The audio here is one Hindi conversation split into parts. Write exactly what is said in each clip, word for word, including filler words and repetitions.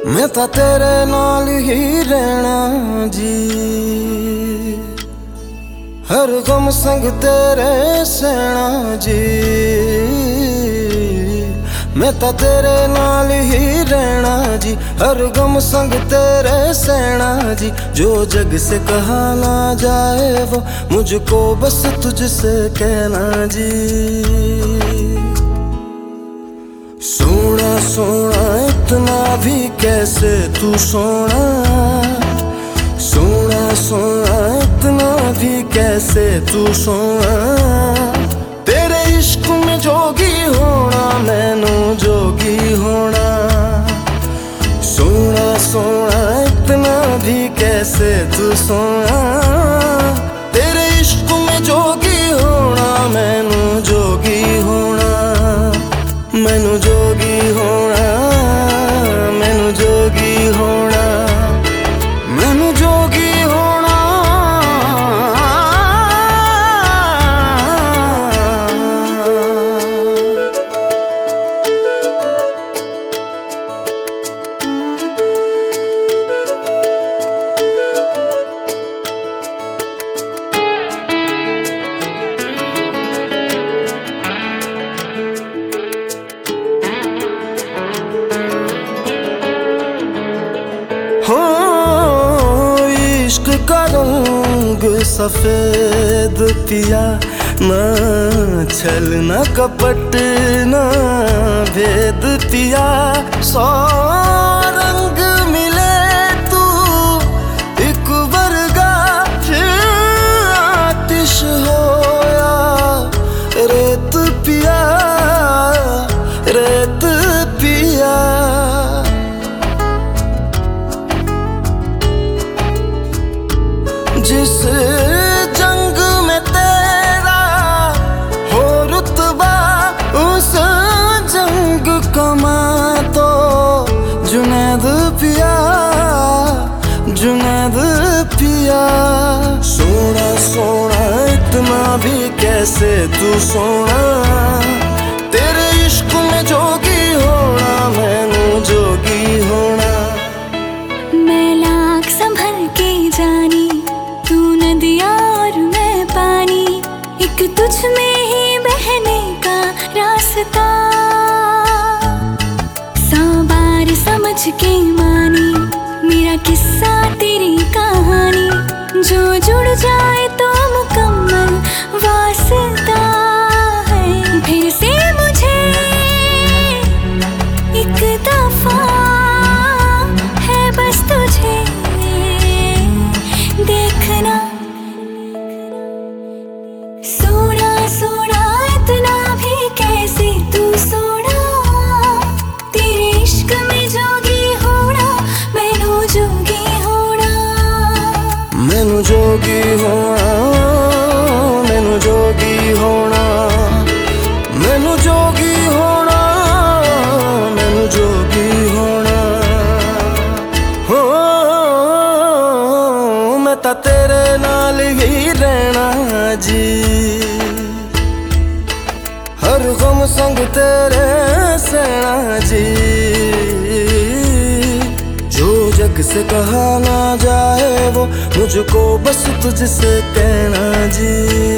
मैं तां तेरे नाल ही रहना जी, हर गम संग तेरे सहना जी। मैं तां तेरे नाल ही रहना जी, हर गम संग तेरे सहना जी। जो जग से कहा ना जाए वो मुझको बस तुझसे कहना जी। सोना सोना इतना भी कैसे तू सोना, सोना सोना इतना भी कैसे तू सोना। तेरे इश्क में जोगी होना मैनू जोगी होना। सोना सोना इतना भी कैसे तू सोना। तेरे इश्क में जोगी होना मैनू जोगी होना। मैनू जोगी होना, मैनू जोगी होना, मैनू जोगी होना। हो इश्क का रंग सफेद पिया, ना छल ना कपट ना भेद पिया। सौ रंग मिले तू एक वर्गा, फिर आतिश होया रेत पिया, रेत पिया। जिस जंग में तेरा हो रुतबा, उस जंग कमा तो जुनैद पिया, जुनैद पिया। सोना सोना इतना भी कैसे तू सोना। तेरे इश्क में जोगी होना मैनू जोगी होना। मैं लाख संभल के जानी, तू नदिया और मैं पानी, एक तुझ में ही बहने का रास्ता। सौ बार समझ के मानी मेरा किस्सा तेरी कहानी, जो जुड़ जाए तो मुकम्मल वास्ता है। फिर से मुझे एक दफा है बस तुझे देखना। सोना सोना इतना भी कैसे तू सोना। तेरे इश्क में जोगी होना मैनू जोगी होना। मैनू जोगी होना, मैनू जोगी होना, मैनू जोगी होना, मैनू जोगी होना। हो मैं तां तेरे नाल ही रहना जी, हर गम संग तेरे सहना जी। जो जग से कहा ना जाए वो मुझको बस तुझसे कहना जी।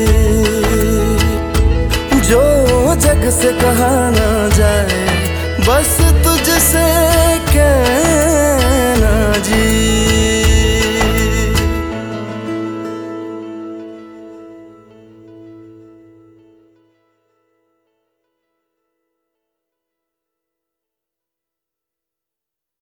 जो जग से कहा ना जाए बस तुझसे कहना।